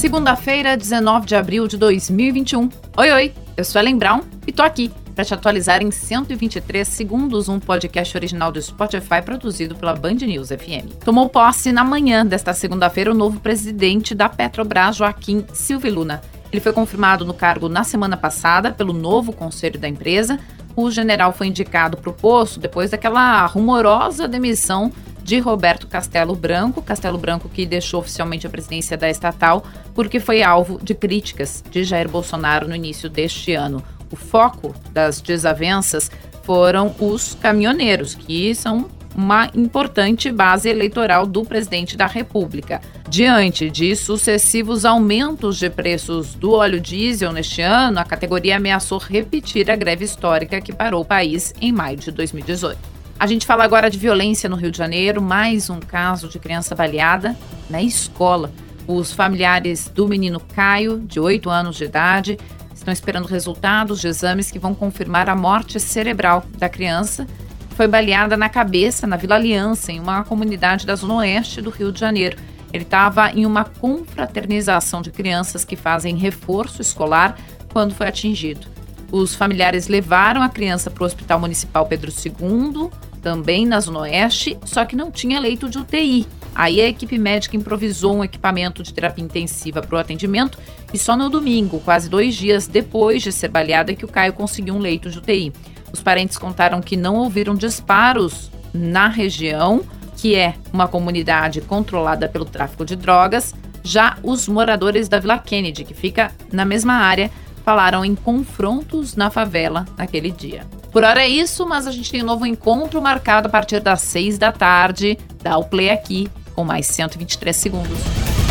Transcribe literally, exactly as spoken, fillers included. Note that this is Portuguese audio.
Segunda-feira, dezenove de abril de dois mil e vinte e um. Oi, oi, eu sou Ellen Brown e tô aqui para te atualizar em cento e vinte e três segundos, um podcast original do Spotify produzido pela Band News F M. Tomou posse na manhã desta segunda-feira o novo presidente da Petrobras, Joaquim Silva Luna. Ele foi confirmado no cargo na semana passada pelo novo conselho da empresa. O general foi indicado para o posto depois daquela rumorosa demissão de Roberto Castelo Branco, Castelo Branco que deixou oficialmente a presidência da estatal porque foi alvo de críticas de Jair Bolsonaro no início deste ano. O foco das desavenças foram os caminhoneiros, que são uma importante base eleitoral do presidente da República. Diante de sucessivos aumentos de preços do óleo diesel neste ano, a categoria ameaçou repetir a greve histórica que parou o país em maio de dois mil e dezoito. A gente fala agora de violência no Rio de Janeiro, mais um caso de criança baleada na escola. Os familiares do menino Caio, de oito anos de idade, estão esperando resultados de exames que vão confirmar a morte cerebral da criança. Foi baleada na cabeça, na Vila Aliança, em uma comunidade da zona oeste do Rio de Janeiro. Ele estava em uma confraternização de crianças que fazem reforço escolar quando foi atingido. Os familiares levaram a criança para o Hospital Municipal Pedro segundo, também na zona oeste, só que não tinha leito de U T I. Aí a equipe médica improvisou um equipamento de terapia intensiva para o atendimento e só no domingo, quase dois dias depois de ser baleada, que o Caio conseguiu um leito de U T I. Os parentes contaram que não ouviram disparos na região, que é uma comunidade controlada pelo tráfico de drogas. Já os moradores da Vila Kennedy, que fica na mesma área, falaram em confrontos na favela naquele dia. Por hora é isso, mas a gente tem um novo encontro marcado a partir das seis da tarde. Dá o play aqui com mais cento e vinte e três segundos.